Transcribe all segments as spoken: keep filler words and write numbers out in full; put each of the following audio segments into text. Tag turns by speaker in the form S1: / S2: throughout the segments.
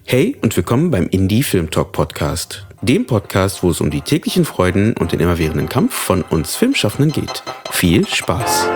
S1: Hey und willkommen beim Indie Film Talk Podcast, dem Podcast, wo es um die täglichen Freuden und den immerwährenden Kampf von uns Filmschaffenden geht. Viel Spaß!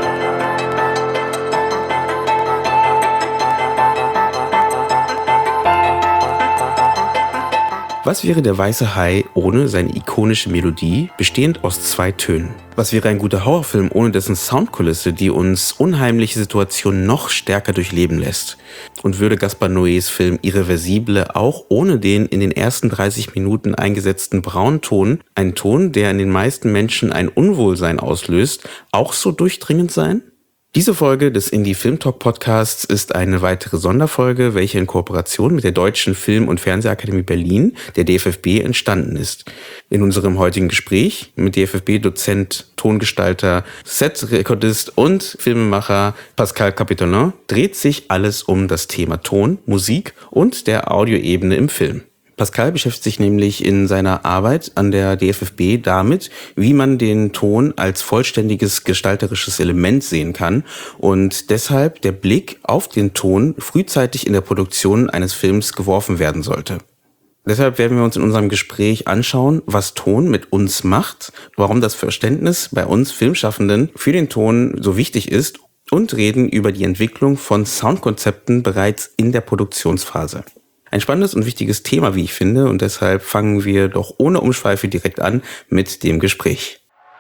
S1: Was wäre der weiße Hai ohne seine ikonische Melodie, bestehend aus zwei Tönen? Was wäre ein guter Horrorfilm ohne dessen Soundkulisse, die uns unheimliche Situationen noch stärker durchleben lässt? Und würde Gaspar Noés Film Irreversible auch ohne den in den ersten dreißig Minuten eingesetzten Braunton, einen Ton, der in den meisten Menschen ein Unwohlsein auslöst, auch so durchdringend sein? Diese Folge des Indie Film Talk Podcasts ist eine weitere Sonderfolge, welche in Kooperation mit der Deutschen Film- und Fernsehakademie Berlin, der D F F B, entstanden ist. In unserem heutigen Gespräch mit D F F B-Dozent, Tongestalter, Set-Rekordist und Filmemacher Pascal Capitolin dreht sich alles um das Thema Ton, Musik und der Audioebene im Film. Pascal beschäftigt sich nämlich in seiner Arbeit an der D F F B damit, wie man den Ton als vollständiges gestalterisches Element sehen kann und deshalb der Blick auf den Ton frühzeitig in der Produktion eines Films geworfen werden sollte. Deshalb werden wir uns in unserem Gespräch anschauen, was Ton mit uns macht, warum das Verständnis bei uns Filmschaffenden für den Ton so wichtig ist und reden über die Entwicklung von Soundkonzepten bereits in der Produktionsphase. Ein spannendes und wichtiges Thema, wie ich finde, und deshalb fangen wir doch ohne Umschweife direkt an mit dem Gespräch.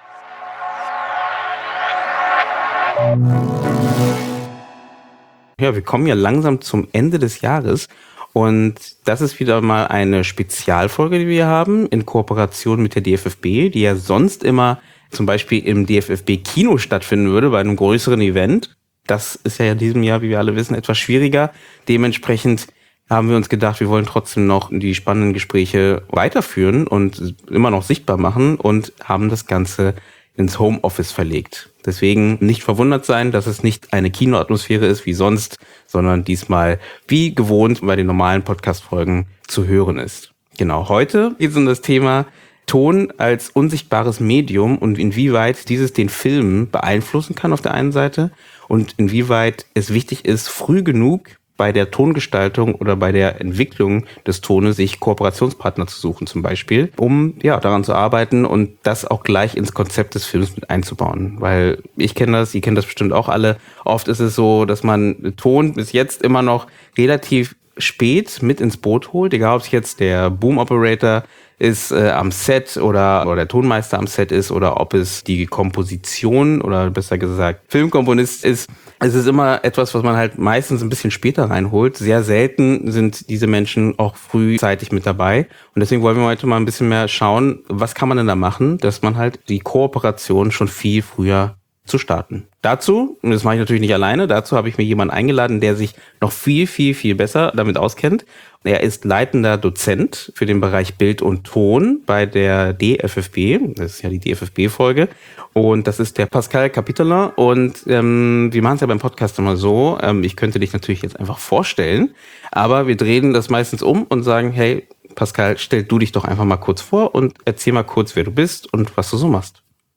S1: Ja, wir kommen ja langsam zum Ende des Jahres und das ist wieder mal eine Spezialfolge, die wir haben, in Kooperation mit der D F F B, die ja sonst immer zum Beispiel im D F F B-Kino stattfinden würde, bei einem größeren Event. Das ist ja in diesem Jahr, wie wir alle wissen, etwas schwieriger. Dementsprechend haben wir uns gedacht, wir wollen trotzdem noch die spannenden Gespräche weiterführen und immer noch sichtbar machen und haben das Ganze ins Homeoffice verlegt. Deswegen nicht verwundert sein, dass es nicht eine Kinoatmosphäre ist wie sonst, sondern diesmal wie gewohnt bei den normalen Podcast-Folgen zu hören ist. Genau, heute geht es um das Thema Ton als unsichtbares Medium und inwieweit dieses den Film beeinflussen kann auf der einen Seite und inwieweit es wichtig ist, früh genug bei der Tongestaltung oder bei der Entwicklung des Tones sich Kooperationspartner zu suchen zum Beispiel, um ja daran zu arbeiten und das auch gleich ins Konzept des Films mit einzubauen. Weil ich kenne das, ihr kennt das bestimmt auch alle, oft ist es so, dass man Ton bis jetzt immer noch relativ spät mit ins Boot holt, egal ob es jetzt der Boom Operator ist äh, am Set oder, oder der Tonmeister am Set ist oder ob es die Komposition oder besser gesagt Filmkomponist ist. Es ist immer etwas, was man halt meistens ein bisschen später reinholt. Sehr selten sind diese Menschen auch frühzeitig mit dabei. Und deswegen wollen wir heute mal ein bisschen mehr schauen, was kann man denn da machen, dass man halt die Kooperation schon viel früher zu starten. Dazu, und das mache ich natürlich nicht alleine, dazu habe ich mir jemanden eingeladen, der sich noch viel, viel, viel besser damit auskennt. Er ist leitender Dozent für den Bereich Bild und Ton bei der D F F B. Das ist ja die D F F B-Folge. Und das ist der Pascal Capitolin. Und ähm, wir machen es ja beim Podcast immer so. Ähm, ich könnte dich natürlich jetzt einfach vorstellen, aber wir drehen das meistens um und sagen, hey, Pascal, stell du dich doch einfach mal kurz vor und erzähl mal kurz, wer du bist und was du so machst.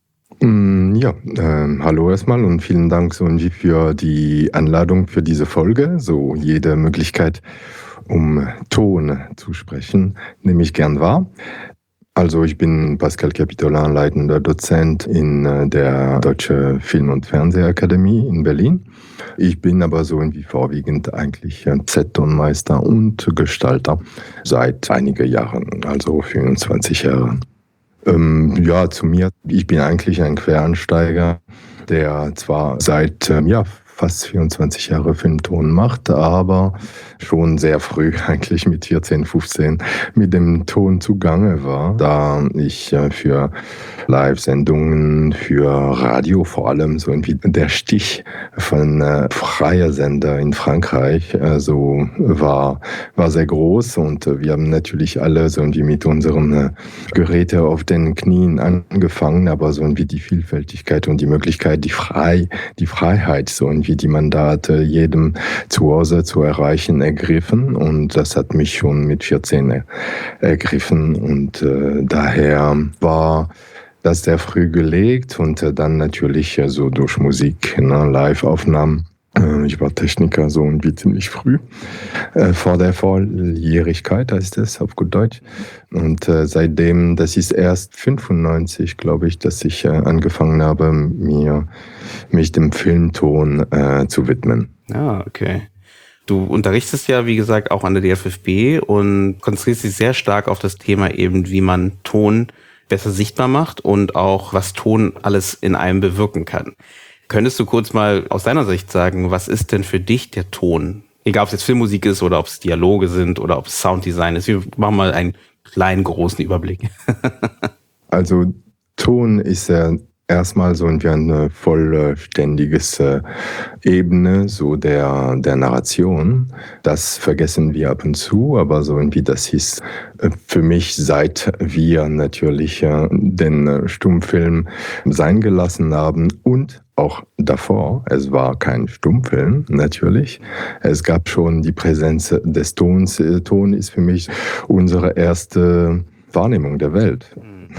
S2: Ja, äh, hallo erstmal und vielen Dank so irgendwie für die Einladung für diese Folge. So jede Möglichkeit, um Ton zu sprechen, nehme ich gern wahr. Also ich bin Pascal Capitolin, leitender Dozent in äh, der Deutschen Film- und Fernsehakademie in Berlin. Ich bin aber so irgendwie vorwiegend eigentlich Z-Tonmeister und Gestalter seit einigen Jahren, also fünfundzwanzig Jahren. Ähm, ja, zu mir. Ich bin eigentlich ein Quereinsteiger, der zwar seit ähm, ja, fast vierundzwanzig Jahre Filmton macht, aber schon sehr früh, eigentlich mit vierzehn, fünfzehn, mit dem Ton zugange war, da ich äh, für Live-Sendungen, für Radio vor allem, so irgendwie der Stich von äh, freier Sender in Frankreich äh, so war, war sehr groß und äh, wir haben natürlich alle so irgendwie mit unseren äh, Geräten auf den Knien angefangen, aber so irgendwie die Vielfältigkeit und die Möglichkeit, die frei, die Freiheit so irgendwie, die man da hatte, jedem zu Hause zu erreichen, ergriffen und das hat mich schon mit vierzehn ergriffen und äh, daher war das sehr früh gelegt und äh, dann natürlich äh, so durch Musik, ne, Live-Aufnahmen Äh, ich war Techniker so irgendwie ziemlich früh, äh, vor der Volljährigkeit heißt es auf gut Deutsch. Und äh, seitdem, das ist erst fünfundneunzig, glaube ich, dass ich äh, angefangen habe, mir, mich dem Filmton äh, zu widmen.
S1: Ah, okay. Du unterrichtest ja, wie gesagt, auch an der D F F B und konzentrierst dich sehr stark auf das Thema eben, wie man Ton besser sichtbar macht und auch, was Ton alles in einem bewirken kann. Könntest du kurz mal aus deiner Sicht sagen, was ist denn für dich der Ton? Egal, ob es jetzt Filmmusik ist oder ob es Dialoge sind oder ob es Sounddesign ist. Wir machen mal einen kleinen, großen Überblick.
S2: Also Ton ist ja erstmal so wie eine vollständiges äh, Ebene so der, der Narration. Das vergessen wir ab und zu, aber so irgendwie das ist äh, für mich, seit wir natürlich äh, den äh, Stummfilm sein gelassen haben und auch davor, es war kein Stummfilm, natürlich. Es gab schon die Präsenz des Tons. Ton ist für mich unsere erste Wahrnehmung der Welt.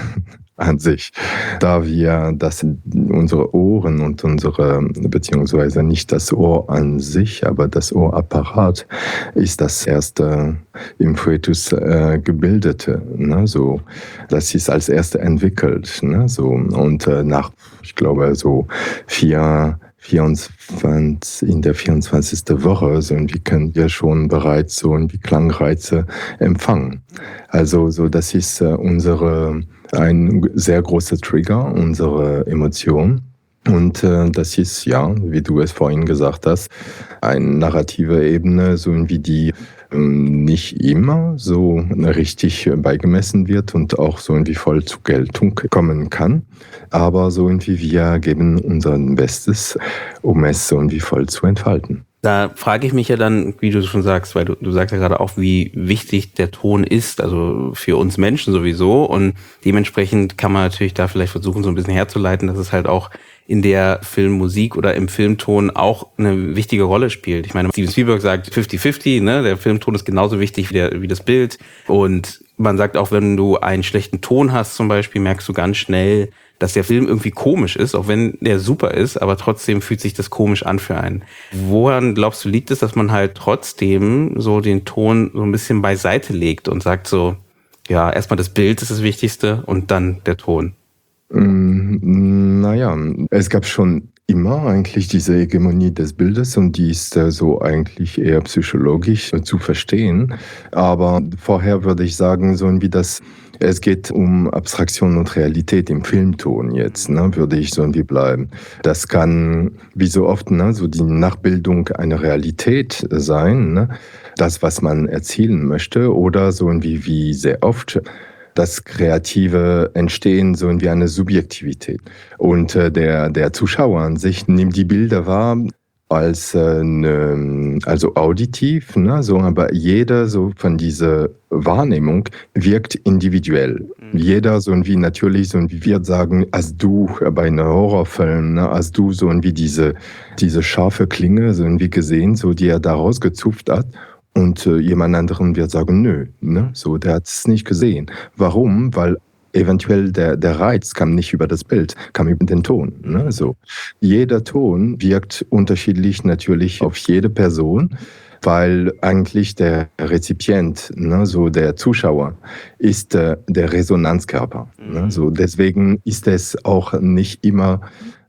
S2: An sich, da wir das unsere Ohren und unsere, beziehungsweise nicht das Ohr an sich, aber das Ohrapparat ist das erste im Foetus äh, gebildete, ne, so, das ist als erste entwickelt, ne, so, und äh, nach, ich glaube, so vier vierundzwanzig, in der vierundzwanzigsten Woche so irgendwie können wir schon bereits so irgendwie Klangreize empfangen. Also so, das ist äh, unsere ein sehr großer Trigger, unsere Emotion. Und äh, das ist, ja, wie du es vorhin gesagt hast, eine narrative Ebene, so wie die ähm, nicht immer so richtig beigemessen wird und auch so irgendwie voll zur Geltung kommen kann. Aber so irgendwie wir geben unser Bestes, um es so irgendwie voll zu entfalten.
S1: Da frage ich mich ja dann, wie du schon sagst, weil du, du sagst ja gerade auch, wie wichtig der Ton ist, also für uns Menschen sowieso. Und dementsprechend kann man natürlich da vielleicht versuchen, so ein bisschen herzuleiten, dass es halt auch in der Filmmusik oder im Filmton auch eine wichtige Rolle spielt. Ich meine, Steven Spielberg sagt fifty fifty, ne? Der Filmton ist genauso wichtig wie, der, wie das Bild. Und man sagt auch, wenn du einen schlechten Ton hast zum Beispiel, merkst du ganz schnell, dass der Film irgendwie komisch ist, auch wenn der super ist, aber trotzdem fühlt sich das komisch an für einen. Woran glaubst du, liegt es, dass man halt trotzdem so den Ton so ein bisschen beiseite legt und sagt so, ja, erstmal das Bild ist das Wichtigste und dann der Ton?
S2: Mm, naja, es gab schon immer eigentlich diese Hegemonie des Bildes und die ist äh, so eigentlich eher psychologisch äh, zu verstehen. Aber vorher würde ich sagen, so wie das, es geht um Abstraktion und Realität im Filmton jetzt, ne, würde ich so irgendwie bleiben. Das kann, wie so oft, ne, so die Nachbildung einer Realität sein, ne, das, was man erzielen möchte, oder so irgendwie wie sehr oft das kreative Entstehen so wie eine Subjektivität. Und äh, der, der Zuschauer an sich nimmt die Bilder wahr als äh, ne, also auditiv, ne, so, aber jeder so von dieser Wahrnehmung wirkt individuell. Mhm. Jeder so wie natürlich so wie wir sagen, als du bei einem Horrorfilm, ne, als du so wie diese, diese scharfe Klinge so wie gesehen, so die er da rausgezupft hat. Und äh, jemand anderen wird sagen, nö, ne? So, der hat es nicht gesehen. Warum? Weil eventuell der, der Reiz kam nicht über das Bild, kam über den Ton. Ne? So. Jeder Ton wirkt unterschiedlich natürlich auf jede Person, weil eigentlich der Rezipient, ne, so der Zuschauer, ist äh, der Resonanzkörper. Ne? So, deswegen ist es auch nicht immer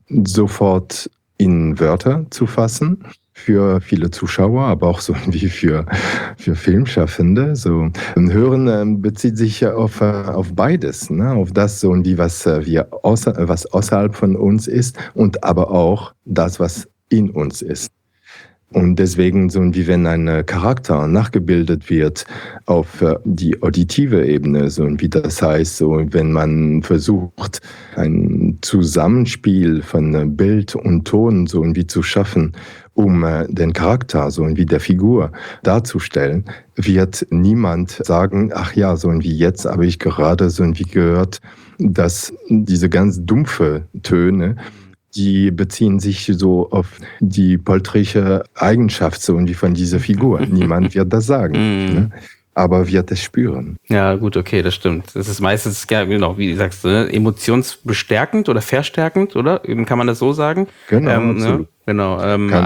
S2: sofort in Wörter zu fassen, für viele Zuschauer, aber auch so wie für, für Filmschaffende. So. Ein Hören äh, bezieht sich ja auf, äh, auf beides, ne? Auf das, so wie was, äh, wir außer, was außerhalb von uns ist und aber auch das, was in uns ist. Und deswegen, so wie wenn ein Charakter nachgebildet wird auf die auditive Ebene, so wie das heißt, so wenn man versucht, ein Zusammenspiel von Bild und Ton so irgendwie zu schaffen, um den Charakter, so wie der Figur darzustellen, wird niemand sagen, ach ja, so wie jetzt habe ich gerade so wie gehört, dass diese ganz dumpfe Töne, die beziehen sich so auf die poltrische Eigenschaft so irgendwie von dieser Figur. Niemand wird das sagen, ne? Aber wird es spüren.
S1: Ja, gut, okay, das stimmt. Das ist meistens, ja, genau, wie sagst du, ne? Emotionsbestärkend oder verstärkend, oder? Kann man das so sagen?
S2: Genau,
S1: ähm,
S2: absolut.
S1: Ne? Genau. Ähm,
S2: Kann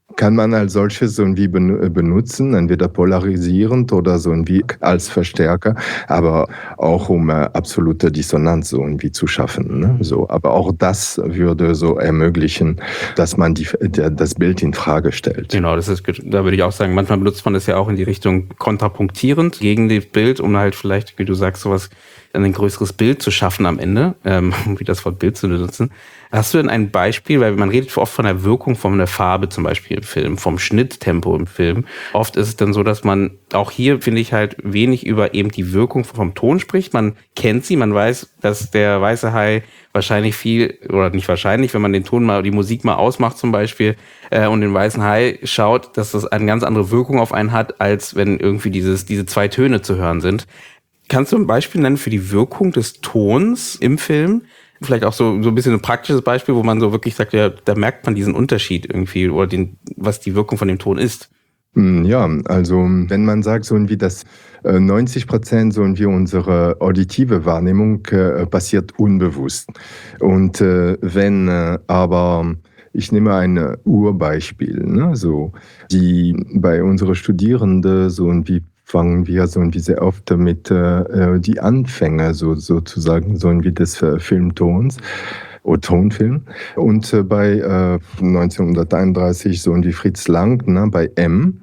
S2: kann man als solches so irgendwie benutzen, entweder polarisierend oder so irgendwie als Verstärker, aber auch um äh, absolute Dissonanz so irgendwie zu schaffen. Ne? So, aber auch das würde so ermöglichen, dass man die, der, das Bild in Frage stellt.
S1: Genau, das ist, da würde ich auch sagen, manchmal benutzt man das ja auch in die Richtung kontrapunktierend gegen das Bild, um halt vielleicht, wie du sagst, sowas, ein größeres Bild zu schaffen am Ende, ähm, wie das Wort Bild zu benutzen. Hast du denn ein Beispiel, weil man redet oft von der Wirkung von der Farbe zum Beispiel im Film, vom Schnitttempo im Film. Oft ist es dann so, dass man auch hier, finde ich, halt wenig über eben die Wirkung vom Ton spricht. Man kennt sie, man weiß, dass der weiße Hai wahrscheinlich viel, oder nicht wahrscheinlich, wenn man den Ton mal, die Musik mal ausmacht zum Beispiel äh, und den weißen Hai schaut, dass das eine ganz andere Wirkung auf einen hat, als wenn irgendwie dieses, diese zwei Töne zu hören sind. Kannst du ein Beispiel nennen für die Wirkung des Tons im Film? Vielleicht auch so, so ein bisschen ein praktisches Beispiel, wo man so wirklich sagt, ja, da merkt man diesen Unterschied irgendwie oder den, was die Wirkung von dem Ton ist.
S2: Ja, also wenn man sagt, so irgendwie, dass neunzig Prozent so irgendwie unsere auditive Wahrnehmung äh, passiert unbewusst. Und äh, wenn äh, aber ich nehme ein Urbeispiel, ne, so die bei unseren Studierenden so irgendwie fangen wir so irgendwie sehr oft mit äh, die Anfänge so sozusagen so irgendwie des äh, Filmtons oder Tonfilm. Und äh, bei äh, neunzehnhunderteinunddreißig so irgendwie Fritz Lang, ne, bei M,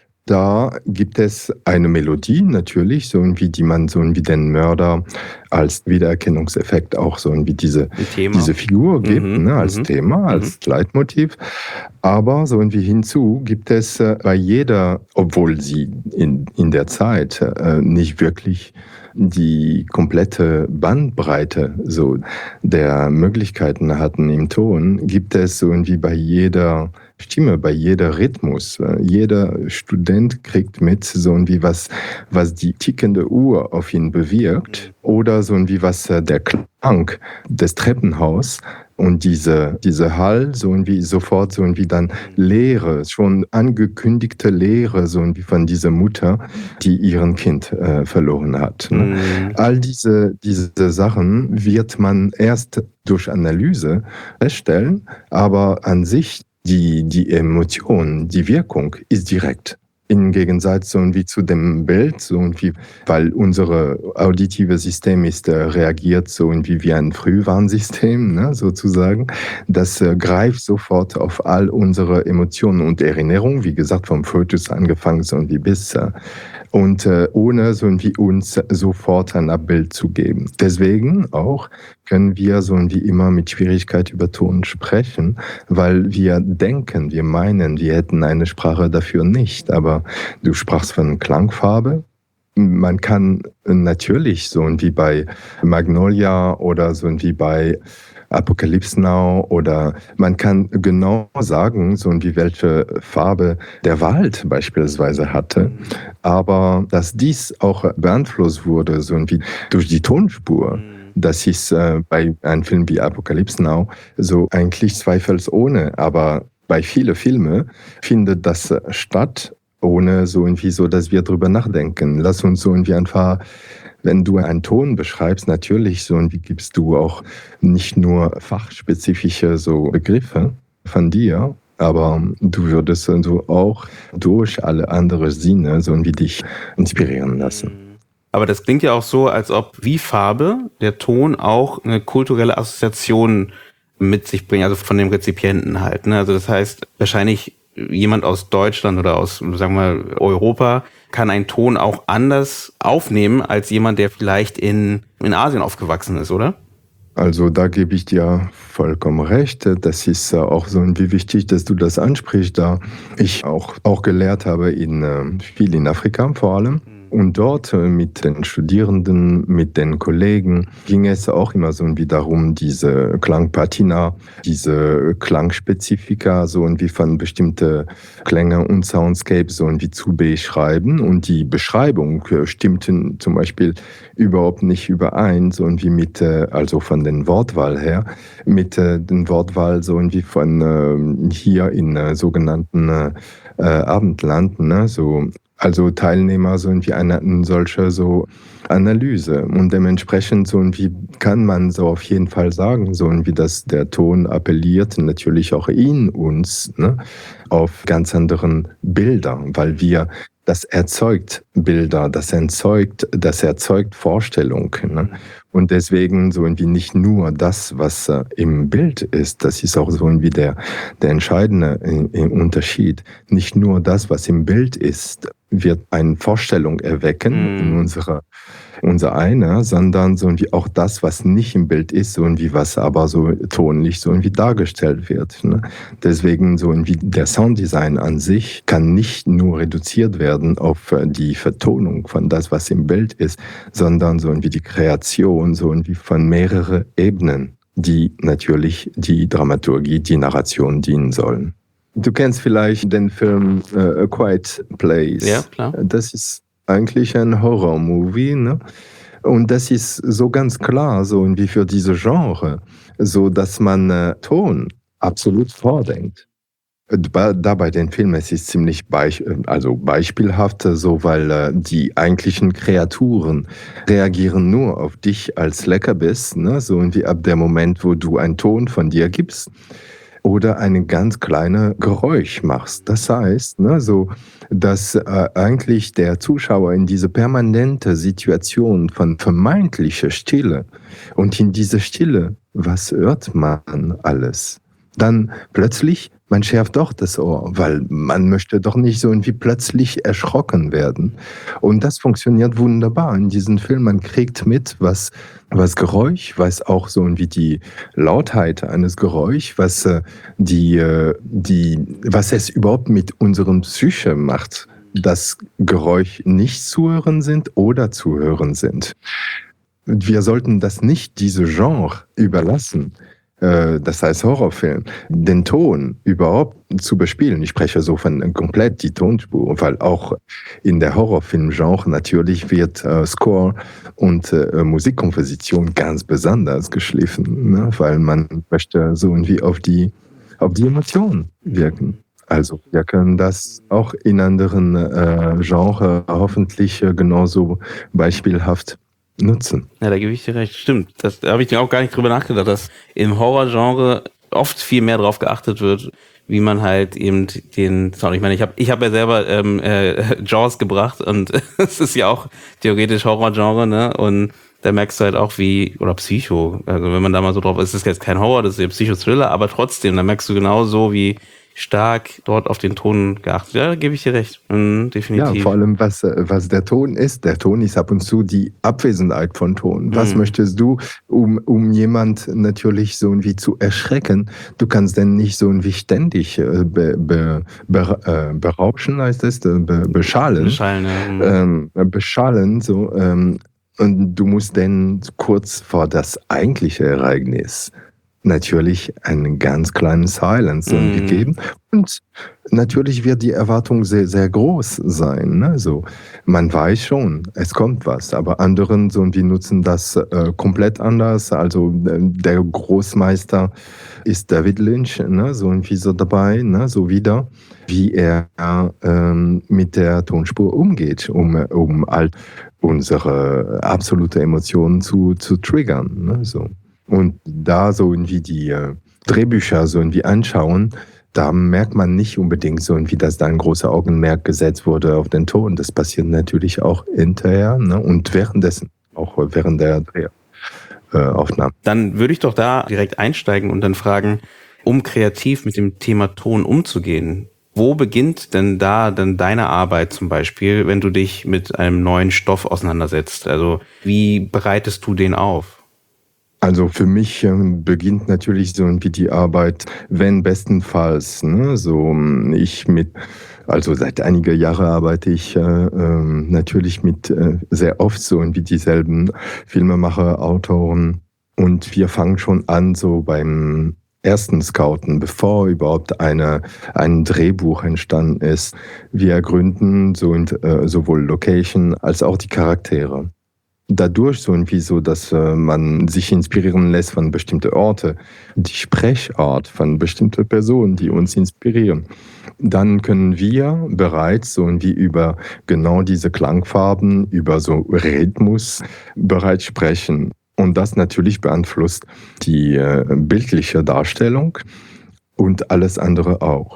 S2: da gibt es eine Melodie natürlich, so irgendwie, die man so irgendwie den Mörder als Wiedererkennungseffekt auch so irgendwie diese, diese Figur gibt, mhm, ne, als mhm. Thema, als mhm. Leitmotiv. Aber so irgendwie hinzu gibt es äh, bei jeder, obwohl sie in, in der Zeit äh, nicht wirklich die komplette Bandbreite so der Möglichkeiten hatten im Ton, gibt es so irgendwie bei jeder Stimme, bei jeder Rhythmus. Jeder Student kriegt mit, so irgendwie was, was die tickende Uhr auf ihn bewirkt oder so irgendwie was der Klang des Treppenhaus und diese, diese Hall, so irgendwie sofort so irgendwie dann Leere, schon angekündigte Leere, so irgendwie von dieser Mutter, die ihren Kind äh, verloren hat. Ne? Mhm. All diese, diese Sachen wird man erst durch Analyse feststellen, aber an sich Die, die Emotion, die Wirkung ist direkt. Im Gegensatz so wie zu dem Bild, so wie, weil unser auditives System ist, äh, reagiert so wie, wie ein Frühwarnsystem, ne, sozusagen. Das äh, greift sofort auf all unsere Emotionen und Erinnerungen, wie gesagt, vom Fotos angefangen so wie bis, äh, und äh, ohne so wie uns sofort ein Abbild zu geben. Deswegen auch können wir so wie immer mit Schwierigkeit über Ton sprechen, weil wir denken, wir meinen, wir hätten eine Sprache dafür nicht. Aber du sprachst von Klangfarbe. Man kann natürlich so wie bei Magnolia oder so wie bei Apocalypse Now oder man kann genau sagen, so wie welche Farbe der Wald beispielsweise hatte, aber dass dies auch beeinflusst wurde, so wie durch die Tonspur. Das ist äh, bei einem Film wie Apocalypse Now so eigentlich zweifelsohne, aber bei vielen Filmen findet das statt, ohne so irgendwie so, dass wir drüber nachdenken. Lass uns so irgendwie einfach, wenn du einen Ton beschreibst, natürlich so irgendwie gibst du auch nicht nur fachspezifische so Begriffe von dir, aber du würdest also auch durch alle anderen Sinne so irgendwie dich inspirieren lassen.
S1: Aber das klingt ja auch so, als ob wie Farbe der Ton auch eine kulturelle Assoziation mit sich bringt, also von dem Rezipienten halt. Ne? Also das heißt, wahrscheinlich jemand aus Deutschland oder aus, sagen wir, Europa kann einen Ton auch anders aufnehmen als jemand, der vielleicht in, in Asien aufgewachsen ist, oder?
S2: Also da gebe ich dir vollkommen recht. Das ist auch so wie wichtig, dass du das ansprichst, da ich auch, auch gelehrt habe, in, viel in Afrika vor allem. Und dort mit den Studierenden, mit den Kollegen ging es auch immer so wie darum, diese Klangpatina, diese Klangspezifika so wie von bestimmte Klänge und Soundscapes so wie zu beschreiben. Und die Beschreibung stimmten zum Beispiel überhaupt nicht überein, so wie mit, also von den Wortwahl her, mit den Wortwahl so wie von hier in sogenannten Abendland, ne, so also Teilnehmer so irgendwie einer solcher so Analyse. Und dementsprechend so irgendwie kann man so auf jeden Fall sagen, so irgendwie, dass der Ton appelliert natürlich auch in uns, ne, auf ganz anderen Bilder, weil wir das erzeugt Bilder, das erzeugt, das erzeugt Vorstellung. Ne? Und deswegen so irgendwie nicht nur das, was äh, im Bild ist, das ist auch so irgendwie der, der entscheidende äh, Unterschied. Nicht nur das, was im Bild ist, wird eine Vorstellung erwecken mm. in unserer unser einer, sondern so irgendwie auch das, was nicht im Bild ist, so irgendwie was aber so tonlich so irgendwie dargestellt wird. Ne? Deswegen so irgendwie der Sounddesign an sich kann nicht nur reduziert werden auf die Vertonung von das, was im Bild ist, sondern so irgendwie die Kreation so irgendwie von mehreren Ebenen, die natürlich die Dramaturgie, die Narration dienen sollen. Du kennst vielleicht den Film uh, A Quiet Place.
S1: Ja, klar.
S2: Das ist eigentlich ein Horror-Movie, ne? Und das ist so ganz klar, so irgendwie für diese Genre, so dass man äh, Ton absolut vordenkt. Da bei den Filmen, es ist ziemlich beich, also beispielhaft, so weil äh, die eigentlichen Kreaturen reagieren nur auf dich als Leckerbiss, ne? So irgendwie ab dem Moment, wo du einen Ton von dir gibst oder eine ganz kleine Geräusch machst. Das heißt, ne, so, dass äh, eigentlich der Zuschauer in diese permanente Situation von vermeintlicher Stille und in dieser Stille, was hört man alles? Dann plötzlich, man schärft doch das Ohr, weil man möchte doch nicht so irgendwie plötzlich erschrocken werden. Und das funktioniert wunderbar in diesem Film. Man kriegt mit, was, was Geräusch, was auch so irgendwie die Lautheit eines Geräusch, was, die, die, was es überhaupt mit unserem Psyche macht, dass Geräusch nicht zu hören sind oder zu hören sind. Wir sollten das nicht diese Genre überlassen. Das heißt Horrorfilm, den Ton überhaupt zu bespielen. Ich spreche so von komplett die Tonspur, weil auch in der Horrorfilm-Genre natürlich wird äh, Score und äh, Musikkomposition ganz besonders geschliffen, ne? Weil man möchte so irgendwie auf die, auf die Emotionen wirken. Also wir können das auch in anderen äh, Genres hoffentlich äh, genauso beispielhaft nutzen.
S1: Ja, da gebe ich dir recht. Stimmt. Das, da habe ich auch gar nicht drüber nachgedacht, dass im Horrorgenre oft viel mehr drauf geachtet wird, wie man halt eben den Sound. Ich meine, ich habe ich hab ja selber ähm, äh, Jaws gebracht und es ist ja auch theoretisch Horrorgenre, ne? Und da merkst du halt auch wie, oder Psycho, also wenn man da mal so drauf ist, ist jetzt kein Horror, das ist ja Psycho-Thriller, aber trotzdem, da merkst du genau so, wie stark dort auf den Ton geachtet. Ja, da gebe ich dir recht. Mhm, definitiv.
S2: Ja, vor allem, was, was der Ton ist. Der Ton ist ab und zu die Abwesenheit von Ton. Was mhm. möchtest du, um, um jemand natürlich so irgendwie zu erschrecken? Du kannst denn nicht so irgendwie ständig be, be, be, äh, berauschen, heißt es, be, beschallen.
S1: Beschallen, ja.
S2: Mhm. Ähm, beschallen, so. Ähm, und du musst dann kurz vor das eigentliche Ereignis natürlich einen ganz kleinen Silence mm. gegeben. Und natürlich wird die Erwartung sehr, sehr groß sein. Ne? So, man weiß schon, es kommt was, aber anderen so, die nutzen das äh, komplett anders. Also äh, der Großmeister ist David Lynch, ne? So irgendwie so dabei, ne? So wieder, wie er ähm, mit der Tonspur umgeht, um, um all unsere absolute Emotionen zu, zu triggern. Ne? So. Und da so irgendwie die äh, Drehbücher so irgendwie anschauen, da merkt man nicht unbedingt so irgendwie, dass da ein großer Augenmerk gesetzt wurde auf den Ton. Das passiert natürlich auch hinterher, ne? Und währenddessen, auch während der Drehaufnahme.
S1: Dann würde ich doch da direkt einsteigen und dann fragen, um kreativ mit dem Thema Ton umzugehen, wo beginnt denn da denn deine Arbeit zum Beispiel, wenn du dich mit einem neuen Stoff auseinandersetzt? Also wie bereitest du den auf?
S2: Also für mich äh, beginnt natürlich so irgendwie die Arbeit, wenn bestenfalls, ne, so ich mit, also seit einigen Jahren arbeite ich äh, äh, natürlich mit äh, sehr oft so irgendwie dieselben Filmemacher, Autoren und wir fangen schon an so beim ersten Scouten, bevor überhaupt eine, ein Drehbuch entstanden ist. Wir gründen so, äh, sowohl Location als auch die Charaktere. dadurch so irgendwie so, dass äh, man sich inspirieren lässt von bestimmten Orten, die Sprechart von bestimmten Personen, die uns inspirieren, dann können wir bereits so irgendwie über genau diese Klangfarben, über so Rhythmus bereits sprechen. Und das natürlich beeinflusst die äh, bildliche Darstellung und alles andere auch.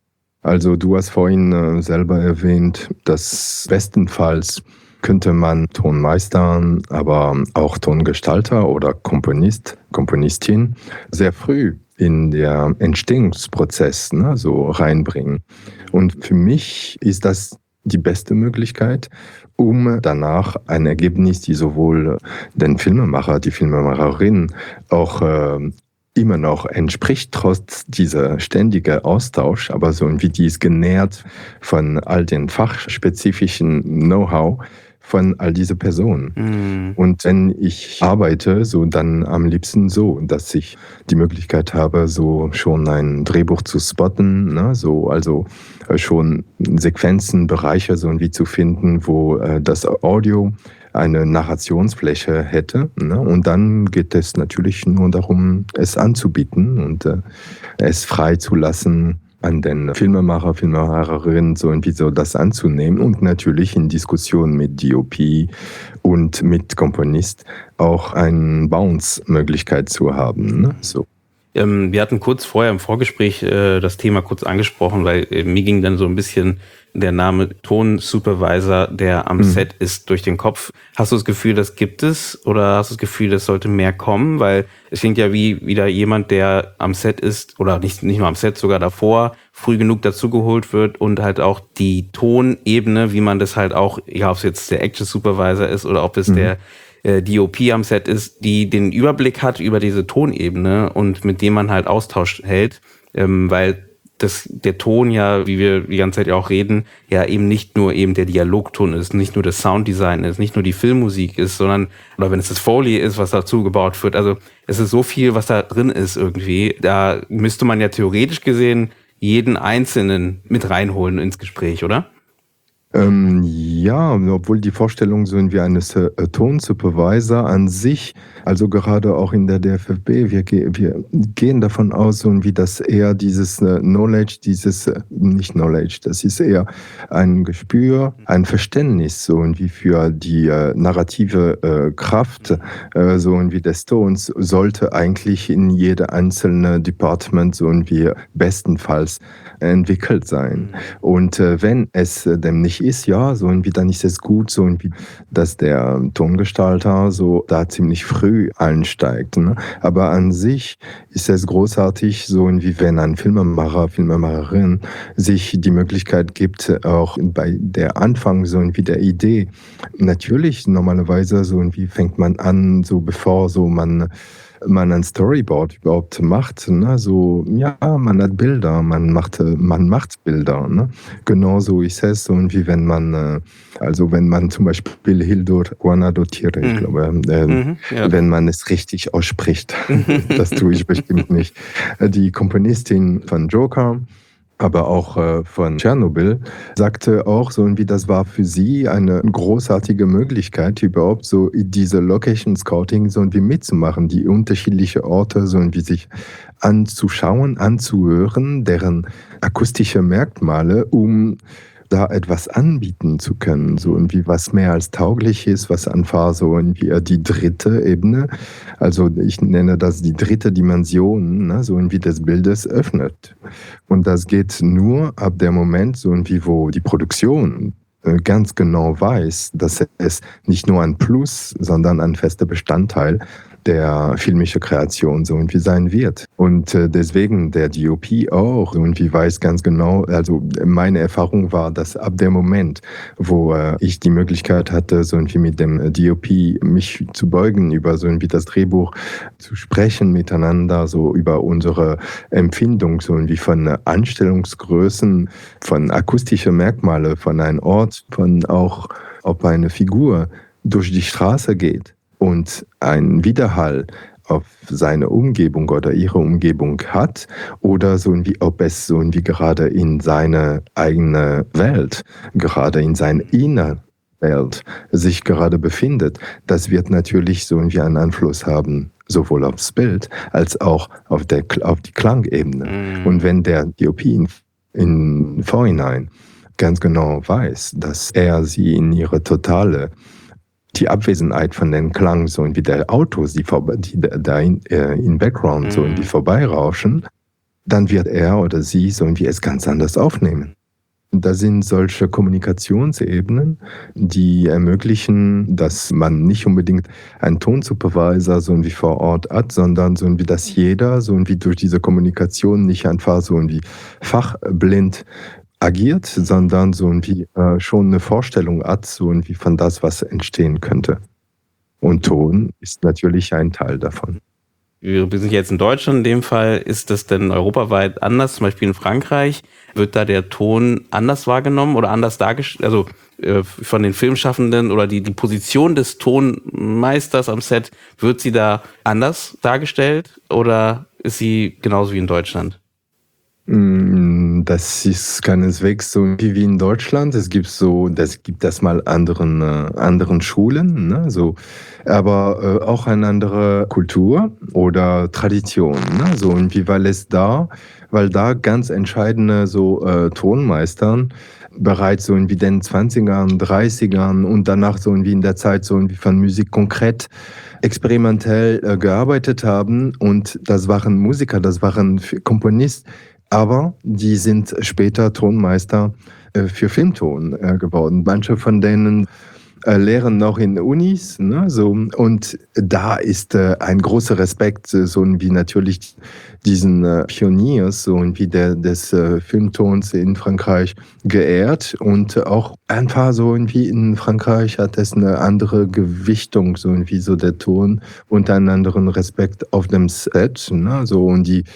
S2: Also du hast vorhin äh, selber erwähnt, dass bestenfalls könnte man Tonmeister, aber auch Tongestalter oder Komponist, Komponistin sehr früh in der Entstehungsprozess ne, so reinbringen. Und für mich ist das die beste Möglichkeit, um danach ein Ergebnis, die sowohl den Filmemacher, die Filmemacherin auch äh, immer noch entspricht, trotz dieser ständigen Austausch, aber so irgendwie die ist genährt von all den fachspezifischen Know-how von all diese Personen. Mhm. Und wenn ich arbeite, so dann am liebsten so, dass ich die Möglichkeit habe, so schon ein Drehbuch zu spotten, ne, so also schon Sequenzen, Bereiche so irgendwie zu finden, wo äh, das Audio eine Narrationsfläche hätte. Ne? Und dann geht es natürlich nur darum, es anzubieten und äh, es frei zu lassen, an den Filmemacher, Filmemacherin so irgendwie so das anzunehmen und natürlich in Diskussion mit D O P und mit Komponist auch eine Bounce-Möglichkeit zu haben. Ne? So.
S1: Ähm, wir hatten kurz vorher im Vorgespräch äh, das Thema kurz angesprochen, weil äh, mir ging dann so ein bisschen der Name Tonsupervisor, der am mhm. Set ist, durch den Kopf. Hast du das Gefühl, das gibt es? Oder hast du das Gefühl, das sollte mehr kommen? Weil es klingt ja wie wieder jemand, der am Set ist, oder nicht, nicht nur am Set, sogar davor, früh genug dazugeholt wird und halt auch die Tonebene, wie man das halt auch, egal ob es jetzt der Action Supervisor ist oder ob es mhm. der äh, D O P am Set ist, die den Überblick hat über diese Tonebene und mit dem man halt Austausch hält, ähm, weil das, der Ton ja, wie wir die ganze Zeit ja auch reden, ja eben nicht nur eben der Dialogton ist, nicht nur das Sounddesign ist, nicht nur die Filmmusik ist, sondern, oder wenn es das Foley ist, was dazu gebaut wird, also es ist so viel, was da drin ist irgendwie, da müsste man ja theoretisch gesehen jeden Einzelnen mit reinholen ins Gespräch, oder?
S2: Ähm, ja, obwohl die Vorstellung so wie eines äh, Tonsupervisor an sich, also gerade auch in der D F F B, wir, ge wir gehen davon aus, so wie das eher dieses äh, Knowledge, dieses, äh, nicht Knowledge, das ist eher ein Gespür, ein Verständnis so wie für die äh, narrative äh, Kraft äh, so wie des Tons sollte eigentlich in jede einzelne Department so wie bestenfalls entwickelt sein. Und äh, wenn es äh, dem nicht ist, ja, so irgendwie dann ist es gut, so irgendwie, dass der Tongestalter so da ziemlich früh einsteigt. Ne? Aber an sich ist es großartig, so irgendwie, wenn ein Filmemacher, Filmemacherin sich die Möglichkeit gibt, auch bei der Anfang so irgendwie der Idee. Natürlich, normalerweise so irgendwie fängt man an, so bevor so man man ein Storyboard überhaupt macht, ne? So, ja, man hat Bilder, man macht, man macht Bilder, ne? Genauso ist es, so wie wenn man, also wenn man zum Beispiel Hildur Guanadotiere, mhm. ich glaube, äh, mhm, ja. wenn man es richtig ausspricht, das tue ich bestimmt nicht, die Komponistin von Joker, aber auch äh, von Tschernobyl, sagte auch so, wie das war für sie eine großartige Möglichkeit, überhaupt so diese Location Scouting so wie mitzumachen, die unterschiedliche Orte so wie sich anzuschauen, anzuhören, deren akustische Merkmale, um da etwas anbieten zu können, so irgendwie was mehr als tauglich ist, was einfach so irgendwie die dritte Ebene, also ich nenne das die dritte Dimension, ne, so irgendwie des Bildes öffnet. Und das geht nur ab dem Moment, so irgendwie, wo die Produktion ganz genau weiß, dass es nicht nur ein Plus, sondern ein fester Bestandteil der filmischen Kreation so irgendwie sein wird. Und äh, deswegen der D O P auch irgendwie weiß ganz genau, also meine Erfahrung war, dass ab dem Moment, wo äh, ich die Möglichkeit hatte, so irgendwie mit dem D O P mich zu beugen, über so irgendwie das Drehbuch zu sprechen miteinander, so über unsere Empfindung, so irgendwie von Anstellungsgrößen, von akustischen Merkmale, von einem Ort, von auch, ob eine Figur durch die Straße geht und ein Widerhall auf seine Umgebung oder ihre Umgebung hat oder so wie ob es so wie gerade in seine eigene Welt, gerade in sein Inner Welt sich gerade befindet, das wird natürlich so irgendwie einen Einfluss haben, sowohl aufs Bild als auch auf, der, auf die Klangebene. Mm. Und wenn der D O P in, in Vorhinein ganz genau weiß, dass er sie in ihre totale, die Abwesenheit von den Klang, so wie der Autos, die, die da in, äh, in Background mm. so irgendwie vorbeirauschen, dann wird er oder sie so irgendwie es ganz anders aufnehmen. Da sind solche Kommunikationsebenen, die ermöglichen, dass man nicht unbedingt einen Tonsupervisor so irgendwie vor Ort hat, sondern so irgendwie, dass jeder so irgendwie durch diese Kommunikation nicht einfach so irgendwie fachblind agiert, sondern so irgendwie äh, schon eine Vorstellung hat, so irgendwie von das, was entstehen könnte. Und Ton ist natürlich ein Teil davon.
S1: Wir sind jetzt in Deutschland, in dem Fall ist das denn europaweit anders, zum Beispiel in Frankreich, wird da der Ton anders wahrgenommen oder anders dargestellt, also äh, von den Filmschaffenden oder die, die Position des Tonmeisters am Set, wird sie da anders dargestellt oder ist sie genauso wie in Deutschland?
S2: Das ist keineswegs so wie in Deutschland. Es gibt so, das gibt das mal anderen, äh, anderen Schulen, ne? So, aber äh, auch eine andere Kultur oder Tradition, ne? So, und wie weil es da, weil da ganz entscheidende so äh, Tonmeistern bereits so in wie den zwanzigern, dreißigern und danach so in wie in der Zeit so in wie von Musik konkret experimentell äh, gearbeitet haben und das waren Musiker, das waren Komponisten. Aber die sind später Tonmeister äh, für Filmton äh, geworden. Manche von denen äh, lehren noch in Unis. Ne, so. Und da ist äh, ein großer Respekt, äh, so wie natürlich diesen äh, Pioniers, so wie der des äh, Filmtons in Frankreich geehrt. Und auch einfach so wie in Frankreich hat es eine andere Gewichtung, so wie so der Ton und einen anderen Respekt auf dem Set. Ne, so und die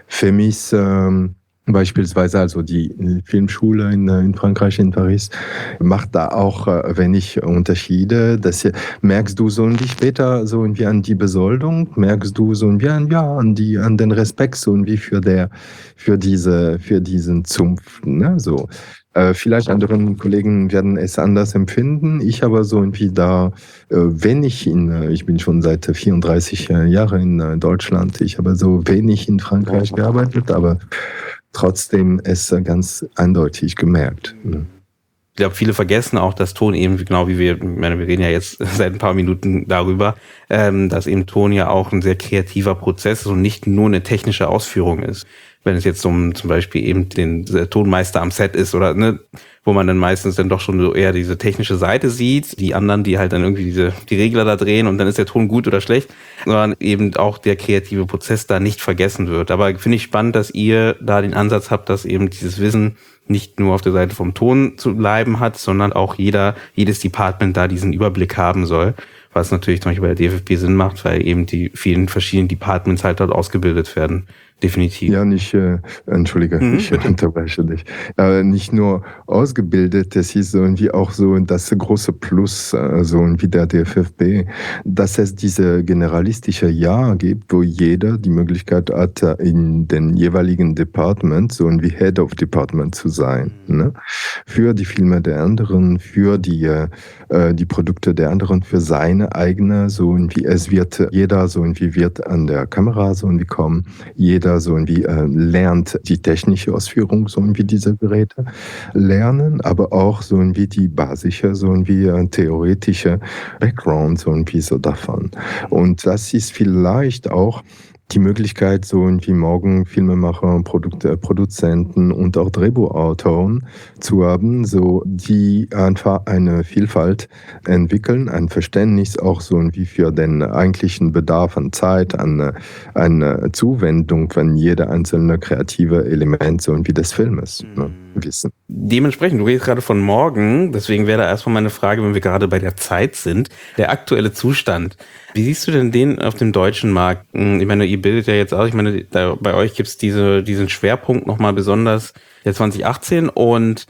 S2: Femis ähm, beispielsweise, also die Filmschule in, in Frankreich, in Paris, macht da auch äh, wenig Unterschiede. Das merkst du so irgendwie später so irgendwie an die Besoldung, merkst du so irgendwie an, ja, an, die, an den Respekt so irgendwie für, der, für, diese, für diesen Zumpf. Ne? So. Äh, vielleicht andere Kollegen werden es anders empfinden. Ich aber so irgendwie da, äh, wenn ich in, äh, ich bin schon seit vierunddreißig äh, Jahren in äh, Deutschland, ich habe so wenig in Frankreich gearbeitet, aber trotzdem es äh, ganz eindeutig gemerkt. Ne?
S1: Ich glaube, viele vergessen auch, dass Ton eben, genau wie wir, ich meine, wir reden ja jetzt seit ein paar Minuten darüber, ähm, dass eben Ton ja auch ein sehr kreativer Prozess ist und nicht nur eine technische Ausführung ist. Wenn es jetzt um zum Beispiel eben den Tonmeister am Set ist oder ne, wo man dann meistens dann doch schon so eher diese technische Seite sieht, die anderen, die halt dann irgendwie diese die Regler da drehen und dann ist der Ton gut oder schlecht, sondern eben auch der kreative Prozess da nicht vergessen wird. Aber finde ich spannend, dass ihr da den Ansatz habt, dass eben dieses Wissen nicht nur auf der Seite vom Ton zu bleiben hat, sondern auch jeder, jedes Department da diesen Überblick haben soll. Was natürlich zum Beispiel bei der D F F B Sinn macht, weil eben die vielen verschiedenen Departments halt dort ausgebildet werden. Definitiv.
S2: Ja, nicht, äh, entschuldige, mhm, ich bitte. unterbreche dich. Äh, nicht nur ausgebildet, das ist so irgendwie auch so das große Plus, äh, so wie der D F F B, dass es diese generalistische Jahr gibt, wo jeder die Möglichkeit hat, in den jeweiligen Department, so wie Head of Department zu sein. Mhm. Ne? Für die Filme der anderen, für die, äh, die Produkte der anderen, für seine eigene, so wie es wird, jeder so wie wird an der Kamera so wie kommen, jeder so irgendwie äh, lernt die technische Ausführung so wie diese Geräte lernen, aber auch so wie die basische, so wie äh, theoretische Background so wie so davon. Und das ist vielleicht auch die Möglichkeit, so wie morgen Filmemacher, Produkt, Produzenten und auch Drehbuchautoren zu haben, so die einfach eine Vielfalt entwickeln, ein Verständnis auch so wie für den eigentlichen Bedarf an Zeit, an eine Zuwendung von jeder einzelne kreative Element so wie des Filmes ne, wissen.
S1: Dementsprechend, du redest gerade von morgen, deswegen wäre da erstmal meine Frage, wenn wir gerade bei der Zeit sind, der aktuelle Zustand. Wie siehst du denn den auf dem deutschen Markt? Ich meine, ihr bildet ja jetzt auch, ich meine, da, bei euch gibt es diese, diesen Schwerpunkt nochmal besonders der zwanzig achtzehn und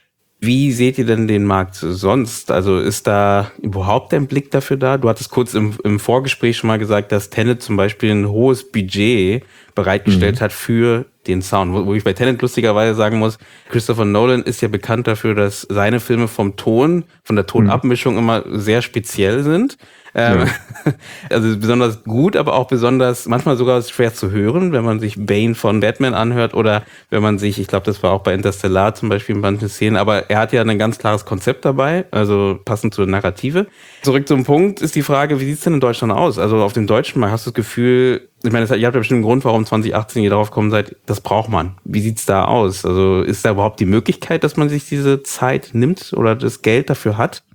S1: wie seht ihr denn den Markt sonst? Also ist da überhaupt ein Blick dafür da? Du hattest kurz im, im Vorgespräch schon mal gesagt, dass Tenet zum Beispiel ein hohes Budget bereitgestellt mhm. hat für den Sound. Wo, wo ich bei Tenet lustigerweise sagen muss, Christopher Nolan ist ja bekannt dafür, dass seine Filme vom Ton, von der Tonabmischung immer sehr speziell sind. Ähm, ja. Also besonders gut, aber auch besonders, manchmal sogar schwer zu hören, wenn man sich Bane von Batman anhört oder wenn man sich, ich glaube, das war auch bei Interstellar zum Beispiel in manchen Szenen, aber er hat ja ein ganz klares Konzept dabei, also passend zur Narrative. Zurück zum Punkt ist die Frage, wie sieht's denn in Deutschland aus? Also auf dem deutschen Markt hast du das Gefühl, ich meine, ihr habt ja bestimmt einen Grund, warum zwanzig achtzehn ihr darauf gekommen seid, das braucht man. Wie sieht's da aus? Also ist da überhaupt die Möglichkeit, dass man sich diese Zeit nimmt oder das Geld dafür hat?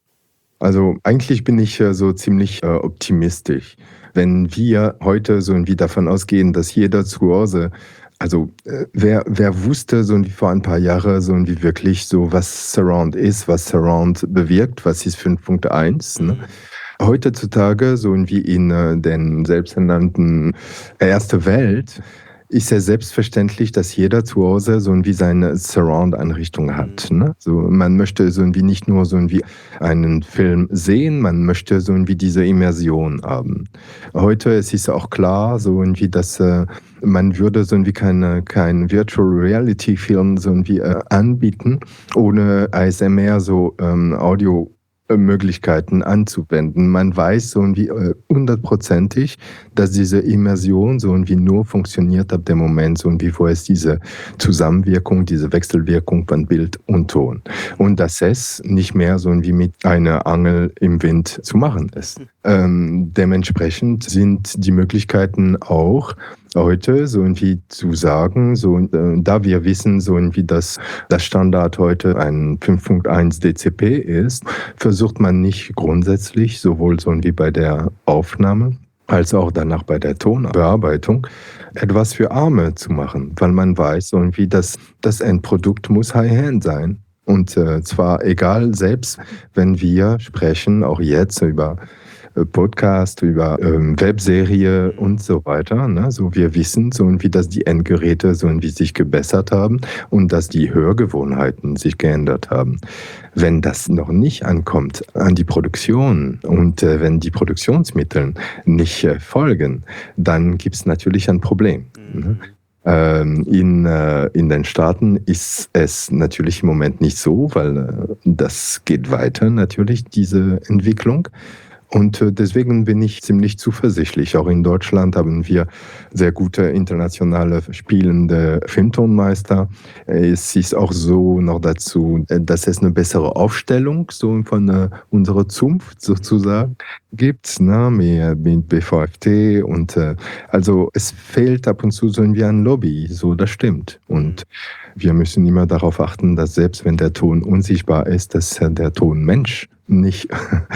S2: Also eigentlich bin ich äh, so ziemlich äh, optimistisch. Wenn wir heute so irgendwie davon ausgehen, dass jeder zu Hause, also äh, wer, wer wusste so wie vor ein paar Jahren so wie wirklich so, was Surround ist, was Surround bewirkt, was ist fünf Punkt eins, ne? Heutzutage, so wie in äh, den selbsternannten Erste Welt, ist ja selbstverständlich, dass jeder zu Hause so wie seine Surround-Einrichtung hat. Ne? So, man möchte so wie nicht nur so wie einen Film sehen, man möchte so wie diese Immersion haben. Heute es ist auch klar, so wie dass äh, man würde so wie keine kein Virtual Reality Film so wie äh, anbieten, ohne A S M R so ähm, Audio Möglichkeiten anzuwenden. Man weiß so wie hundertprozentig, dass diese Immersion so wie nur funktioniert ab dem Moment, so wie wo es diese Zusammenwirkung, diese Wechselwirkung von Bild und Ton. Und dass es nicht mehr so wie mit einer Angel im Wind zu machen ist. Ähm, dementsprechend sind die Möglichkeiten auch heute so irgendwie zu sagen, so äh, da wir wissen, so irgendwie, dass das Standard heute ein fünf Punkt eins D C P ist, versucht man nicht grundsätzlich, sowohl so wie bei der Aufnahme als auch danach bei der Tonbearbeitung, etwas für Arme zu machen, weil man weiß, so irgendwie, dass das Endprodukt muss High-End sein. Und äh, zwar egal, selbst wenn wir sprechen, auch jetzt über Podcast, über ähm, Webserie und so weiter. Ne? So wir wissen, so wie dass die Endgeräte so wie sich gebessert haben und dass die Hörgewohnheiten sich geändert haben. Wenn das noch nicht ankommt an die Produktion und äh, wenn die Produktionsmittel nicht äh, folgen, dann gibt es natürlich ein Problem. Mhm. Ne? Ähm, in, äh, in den Staaten ist es natürlich im Moment nicht so, weil äh, das geht weiter natürlich, diese Entwicklung. Und deswegen bin ich ziemlich zuversichtlich. Auch in Deutschland haben wir sehr gute internationale spielende Filmtonmeister. Es ist auch so noch dazu, dass es eine bessere Aufstellung so von äh, unserer Zunft sozusagen gibt, ne, mit B V F T. Und äh, also es fehlt ab und zu so irgendwie ein Lobby, so das stimmt. Und wir müssen immer darauf achten, dass selbst wenn der Ton unsichtbar ist, dass der Tonmensch nicht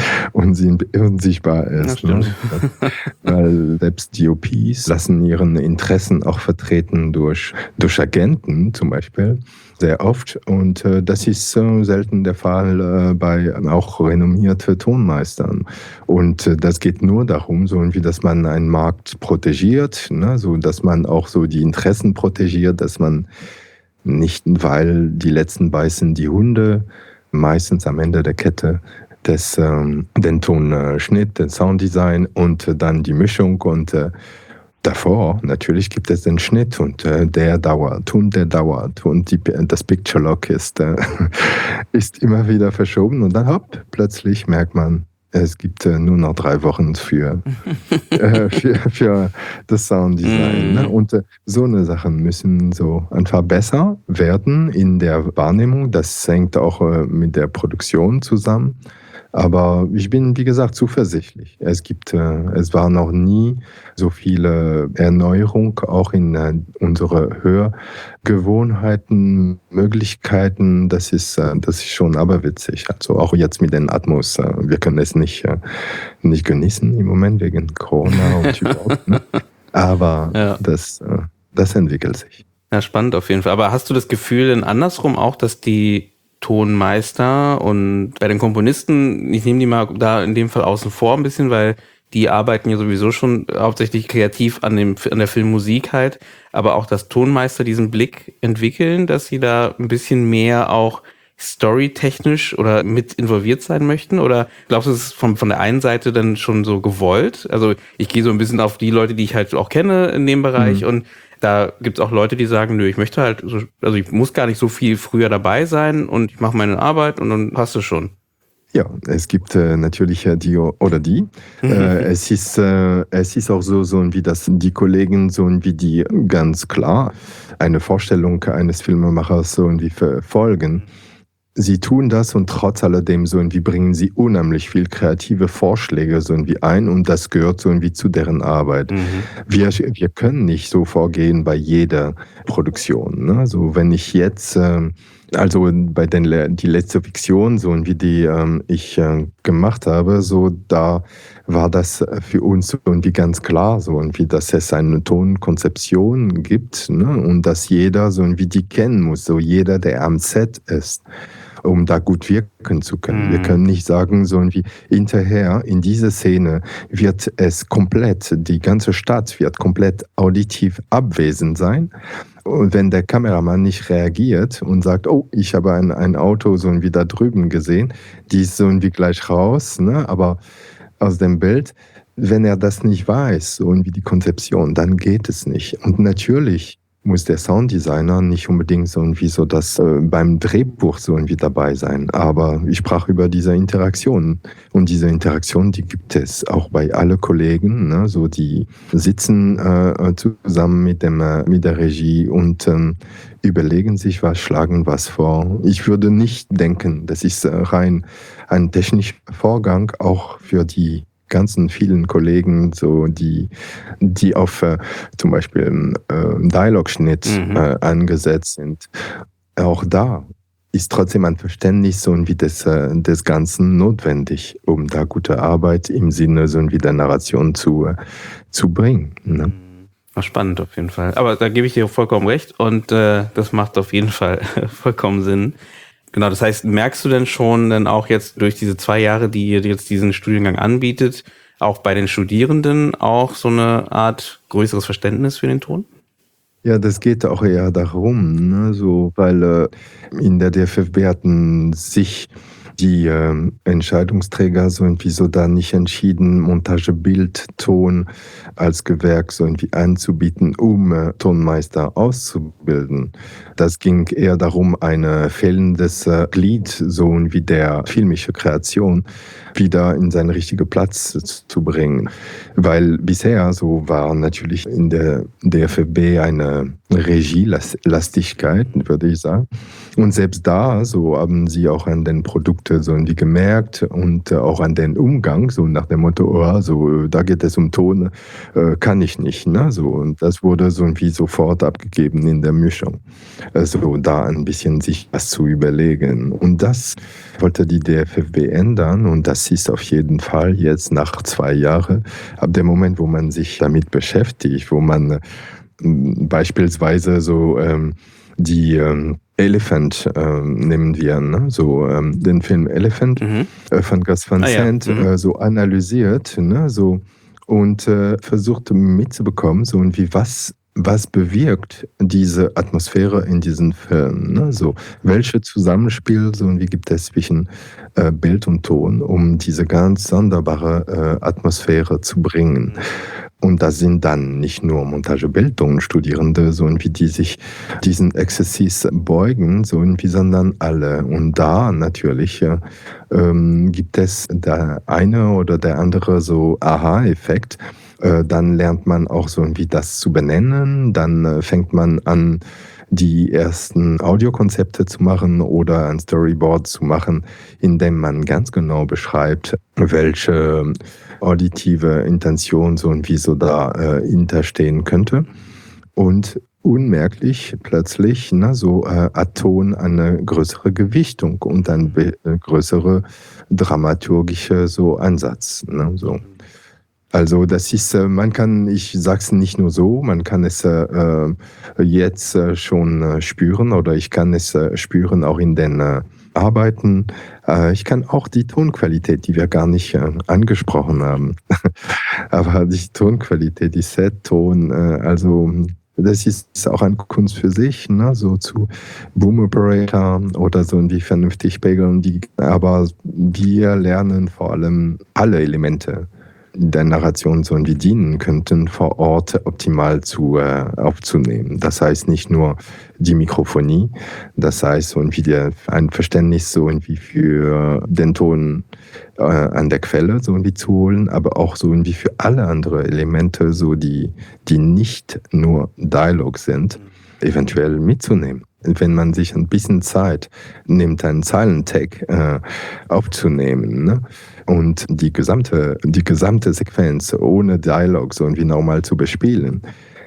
S2: unsichtbar ist. Ne? Weil selbst D O Ps lassen ihren Interessen auch vertreten durch, durch Agenten zum Beispiel, sehr oft. Und äh, das ist äh, selten der Fall äh, bei auch renommierten Tonmeistern. Und äh, das geht nur darum, so irgendwie, dass man einen Markt protegiert, ne? So, dass man auch so die Interessen protegiert, dass man nicht, weil die Letzten beißen die Hunde, meistens am Ende der Kette, des, ähm, den Tonschnitt, den Sounddesign und äh, dann die Mischung und äh, davor natürlich gibt es den Schnitt und äh, der dauert und der dauert und die, das Picture Lock ist, äh, ist immer wieder verschoben und dann hopp, plötzlich merkt man, es gibt äh, nur noch drei Wochen für, äh, für, für das Sounddesign. Ne? Und äh, so eine Sachen müssen so einfach besser werden in der Wahrnehmung. Das hängt auch äh, mit der Produktion zusammen. Aber ich bin, wie gesagt, zuversichtlich. Es gibt, äh, es war noch nie so viele Erneuerung, auch in äh, unsere Hörgewohnheiten, Möglichkeiten. Das ist, äh, das ist schon aberwitzig. Also auch jetzt mit den Atmos. Äh, wir können es nicht, äh, nicht genießen im Moment wegen Corona und überhaupt. Ne? Aber ja. das, äh, das entwickelt sich.
S1: Ja, spannend auf jeden Fall. Aber hast du das Gefühl denn andersrum auch, dass die Tonmeister und bei den Komponisten, ich nehme die mal da in dem Fall außen vor ein bisschen, weil die arbeiten ja sowieso schon hauptsächlich kreativ an dem an der Filmmusik halt, aber auch, dass Tonmeister diesen Blick entwickeln, dass sie da ein bisschen mehr auch storytechnisch oder mit involviert sein möchten? Oder glaubst du, es ist von, von der einen Seite dann schon so gewollt? Also ich gehe so ein bisschen auf die Leute, die ich halt auch kenne in dem Bereich mhm. und Da gibt es auch Leute, die sagen, nö, ich möchte halt, so, also ich muss gar nicht so viel früher dabei sein und ich mache meine Arbeit und dann passt es schon.
S2: Ja, es gibt äh, natürlich äh, die oder die. Äh, es, ist, äh, es ist auch so, so wie das die Kollegen, so wie die ganz klar eine Vorstellung eines Filmemachers so wie verfolgen. Sie tun das und trotz alledem so irgendwie bringen sie unheimlich viel kreative Vorschläge so irgendwie ein und das gehört so irgendwie zu deren Arbeit. Mhm. Wir, wir können nicht so vorgehen bei jeder Produktion. Ne? So, wenn ich jetzt, äh, also bei den die letzte Fiktion, so wie die ähm, ich äh, gemacht habe, so da war das für uns so irgendwie ganz klar, so irgendwie, dass es eine Tonkonzeption gibt, ne? Und dass jeder so irgendwie die kennen muss, so jeder, der am Set ist, um da gut wirken zu können. Mhm. Wir können nicht sagen, so irgendwie hinterher in dieser Szene wird es komplett, die ganze Stadt wird komplett auditiv abwesend sein. Und wenn der Kameramann nicht reagiert und sagt, oh, ich habe ein, ein Auto so irgendwie da drüben gesehen, die ist so irgendwie gleich raus, ne? Aber aus dem Bild, wenn er das nicht weiß, so irgendwie die Konzeption, dann geht es nicht. Und natürlich muss der Sounddesigner nicht unbedingt so irgendwie so das äh, beim Drehbuch so irgendwie dabei sein. Aber ich sprach über diese Interaktion. Und diese Interaktion, die gibt es auch bei allen Kollegen, ne? So die sitzen äh, zusammen mit, dem, äh, mit der Regie und ähm, überlegen sich was, schlagen was vor. Ich würde nicht denken, das ist rein ein technischer Vorgang, auch für die ganzen vielen Kollegen, so die, die auf äh, zum Beispiel äh, Dialogschnitt mhm. äh, angesetzt sind. Auch da ist trotzdem ein Verständnis so wie des, äh, des Ganzen notwendig, um da gute Arbeit im Sinne so wie der Narration zu, äh, zu bringen. Ne?
S1: War spannend auf jeden Fall. Aber da gebe ich dir vollkommen recht und äh, das macht auf jeden Fall vollkommen Sinn. Genau, das heißt, merkst du denn schon dann auch jetzt durch diese zwei Jahre, die ihr jetzt diesen Studiengang anbietet, auch bei den Studierenden auch so eine Art größeres Verständnis für den Ton?
S2: Ja, das geht auch eher darum, ne, so, weil äh, in der D F F B hatten sich die äh, Entscheidungsträger so irgendwie so da nicht entschieden, Montage, Bild, Ton als Gewerk so irgendwie anzubieten, um äh, Tonmeister auszubilden. Das ging eher darum, ein fehlendes äh, Glied, so wie der filmische Kreation, wieder in seinen richtigen Platz zu bringen. Weil bisher so war natürlich in der D F F B eine Regielastigkeit, würde ich sagen. Und selbst da so haben sie auch an den Produkten so irgendwie gemerkt und auch an den Umgang, so nach dem Motto, oh, so, da geht es um Ton, äh, kann ich nicht. Ne? So, und das wurde so irgendwie sofort abgegeben in der Mischung. Also da ein bisschen sich was zu überlegen. Und das wollte die D F F B ändern und das ist auf jeden Fall jetzt nach zwei Jahren, ab dem Moment, wo man sich damit beschäftigt, wo man äh, beispielsweise so ähm, die ähm, Elephant ähm, nehmen wir, ne? So ähm, den Film Elephant mhm. äh, von Gus Van Sant ah, ja. mhm. äh, so analysiert, ne? So und äh, versucht mitzubekommen, so und wie was was bewirkt diese Atmosphäre in diesen Filmen, ne? So welche Zusammenspiel so und wie gibt es zwischen äh, Bild und Ton, um diese ganz sonderbare äh, Atmosphäre zu bringen. Und das sind dann nicht nur Montage-Bildton-Studierende, so irgendwie, die sich diesen Exzessis beugen, so irgendwie, sondern alle. Und da natürlich äh, ähm, gibt es der eine oder der andere so Aha-Effekt. Äh, dann lernt man auch so irgendwie das zu benennen. Dann äh, fängt man an, die ersten Audiokonzepte zu machen oder ein Storyboard zu machen, in dem man ganz genau beschreibt, welche auditive Intention so und wie so da äh, hinterstehen könnte. Und unmerklich plötzlich ne, so äh, hat Ton eine größere Gewichtung und ein be- äh, größere dramaturgische so Ansatz. Ne, so. Also das ist, man kann, ich sag's nicht nur so, man kann es äh, jetzt äh, schon äh, spüren oder ich kann es äh, spüren auch in den äh, Arbeiten. Äh, ich kann auch die Tonqualität, die wir gar nicht äh, angesprochen haben, aber die Tonqualität, die Set-Ton, äh, also das ist auch eine Kunst für sich, ne? So zu Boom Operator oder so wie vernünftig pegeln, die, aber wir lernen vor allem alle Elemente der Narration so irgendwie dienen könnten, vor Ort optimal zu, äh, aufzunehmen. Das heißt nicht nur die Mikrofonie, das heißt so irgendwie der, ein Verständnis so irgendwie für den Ton äh, an der Quelle so irgendwie zu holen, aber auch so irgendwie für alle anderen Elemente, so die, die nicht nur Dialog sind, eventuell mitzunehmen. Wenn man sich ein bisschen Zeit nimmt, einen Zeilentag äh, aufzunehmen, ne? Und die gesamte, die gesamte Sequenz ohne Dialog so irgendwie normal zu bespielen,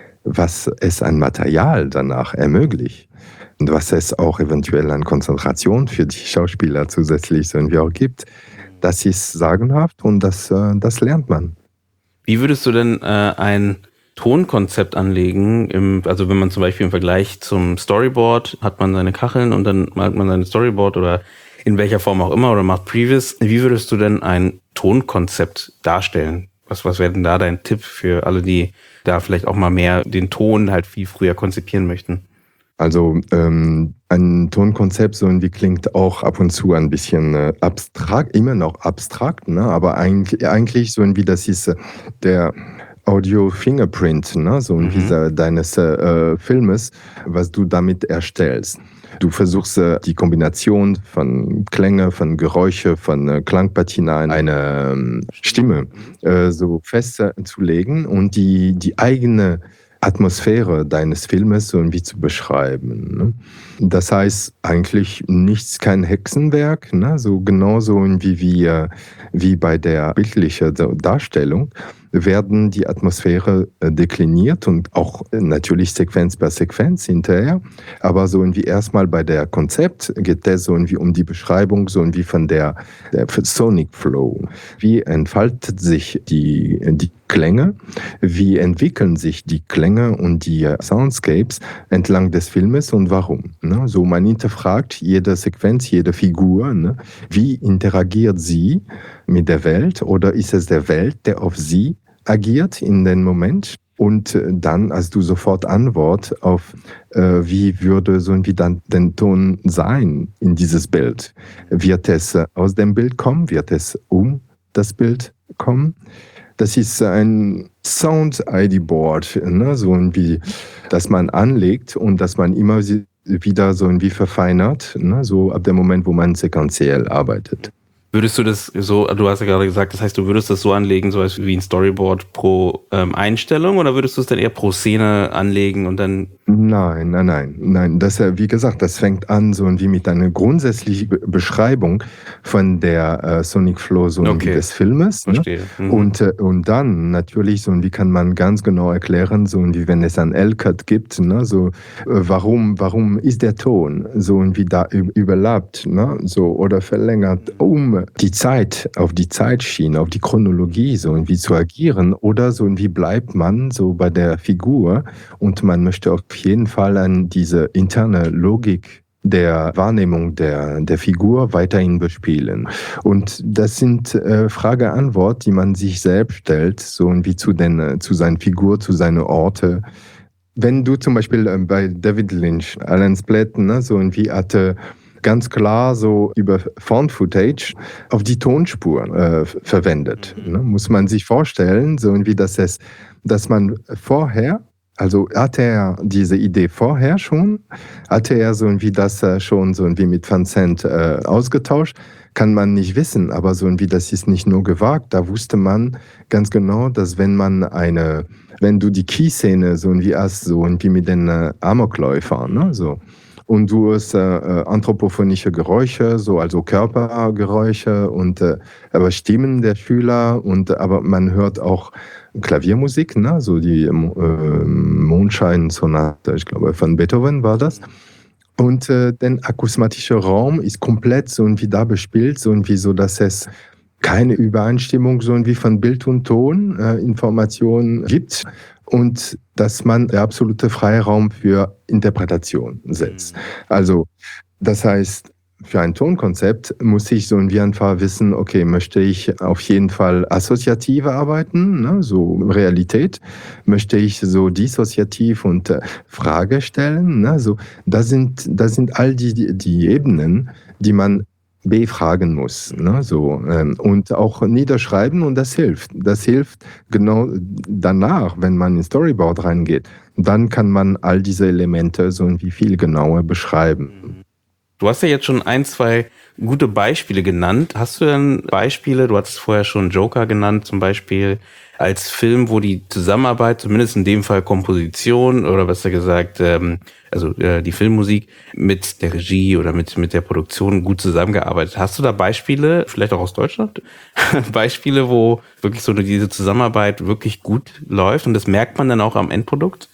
S2: was es an Material danach ermöglicht und was es auch eventuell an Konzentration für die Schauspieler zusätzlich so irgendwie auch gibt, das ist sagenhaft und das, äh, das lernt man.
S1: Wie würdest du denn äh, ein Tonkonzept anlegen, im, also wenn man zum Beispiel im Vergleich zum Storyboard hat man seine Kacheln und dann malt man seine Storyboard oder in welcher Form auch immer oder macht Previous. Wie würdest du denn ein Tonkonzept darstellen? Was, was wäre denn da dein Tipp für alle, die da vielleicht auch mal mehr den Ton halt viel früher konzipieren möchten?
S2: Also ähm, ein Tonkonzept so irgendwie klingt auch ab und zu ein bisschen äh, abstrakt, immer noch abstrakt, ne? Aber eigentlich, eigentlich so irgendwie das ist äh, der Audio-Fingerprint, ne? So irgendwie mhm. deines äh, Filmes, was du damit erstellst. Du versuchst äh, die Kombination von Klänge, von Geräusche, von äh, Klangpartien in eine ähm, Stimme äh, so festzulegen und die, die eigene Atmosphäre deines Filmes so irgendwie zu beschreiben. Ne? Das heißt eigentlich nichts, kein Hexenwerk, ne? So genauso wie, wie, wie bei der bildlichen Darstellung werden die Atmosphäre dekliniert und auch natürlich Sequenz per Sequenz hinterher. Aber so irgendwie erstmal bei der Konzept geht es so irgendwie um die Beschreibung so irgendwie von der, der Sonic Flow. Wie entfaltet sich die, die Klänge? Wie entwickeln sich die Klänge und die Soundscapes entlang des Filmes und warum? Ne? So man hinterfragt jede Sequenz, jede Figur. Ne? Wie interagiert sie mit der Welt oder ist es der Welt, der auf sie agiert in den Moment? Und dann hast du sofort Antwort auf, äh, wie würde so irgendwie dann den Ton sein in dieses Bild. Wird es aus dem Bild kommen? Wird es um das Bild kommen? Das ist ein Sound-I D-Board, ne? So irgendwie, das man anlegt und das man immer wieder so irgendwie verfeinert, ne? So ab dem Moment, wo man sequenziell arbeitet.
S1: Würdest du das so, du hast ja gerade gesagt, das heißt, du würdest das so anlegen, so als wie ein Storyboard pro ähm, Einstellung, oder würdest du es dann eher pro Szene anlegen und dann?
S2: Nein, nein, nein, nein. Das, wie gesagt, das fängt an so wie mit einer grundsätzlichen Beschreibung von der äh, Sonic Flow so okay. des Filmes.
S1: Verstehe.
S2: Ne? Mhm. Und, äh, und dann natürlich so wie kann man ganz genau erklären, so wie wenn es einen L-Cut gibt, ne? So äh, warum, warum ist der Ton so wie da überlappt, ne? So oder verlängert, um die Zeit, auf die Zeitschiene, auf die Chronologie so irgendwie zu agieren oder so irgendwie bleibt man so bei der Figur und man möchte auf jeden Fall an diese interne Logik der Wahrnehmung der, der Figur weiterhin bespielen. Und das sind äh, Frage-Antwort, die man sich selbst stellt, so irgendwie zu, den, zu seiner Figur, zu seinen Orten. Wenn du zum Beispiel äh, bei David Lynch, Alan Splat, ne, so irgendwie hatte ganz klar so über Found-Footage auf die Tonspur äh, verwendet. Ne? Muss man sich vorstellen, so irgendwie, dass, es, dass man vorher, also hatte er diese Idee vorher schon, hatte er so irgendwie das äh, schon so irgendwie mit Van Sant äh, ausgetauscht, kann man nicht wissen, aber so irgendwie, das ist nicht nur gewagt, da wusste man ganz genau, dass wenn man eine, wenn du die Key-Szene so irgendwie hast, so irgendwie mit den äh, Amokläufern, ne, so, und du hast äh, anthropophonische Geräusche, so also Körpergeräusche und äh, aber Stimmen der Schüler und aber man hört auch Klaviermusik, ne, so die äh, Mondschein-Sonate, ich glaube von Beethoven war das. Und äh, der akusmatische Raum ist komplett so irgendwie da bespielt, so irgendwie so, dass es keine Übereinstimmung so irgendwie von Bild und Ton äh, Informationen gibt. Und dass man der absolute Freiraum für Interpretation setzt. Also das heißt, für ein Tonkonzept muss ich so irgendwie einfach wissen, okay, möchte ich auf jeden Fall assoziativ arbeiten, ne, so Realität, möchte ich so dissoziativ und äh, Frage stellen, ne, so, das sind, das sind all die, die Ebenen, die man befragen muss, ne, so, ähm, und auch niederschreiben, und das hilft. Das hilft genau danach, wenn man in Storyboard reingeht, dann kann man all diese Elemente so irgendwie viel genauer beschreiben.
S1: Du hast ja jetzt schon ein, zwei gute Beispiele genannt. Hast du denn Beispiele, du hattest vorher schon Joker genannt, zum Beispiel als Film, wo die Zusammenarbeit, zumindest in dem Fall Komposition oder besser gesagt, ähm, also äh, die Filmmusik mit der Regie oder mit, mit der Produktion gut zusammengearbeitet. Hast du da Beispiele, vielleicht auch aus Deutschland, Beispiele, wo wirklich so diese Zusammenarbeit wirklich gut läuft und das merkt man dann auch am Endprodukt?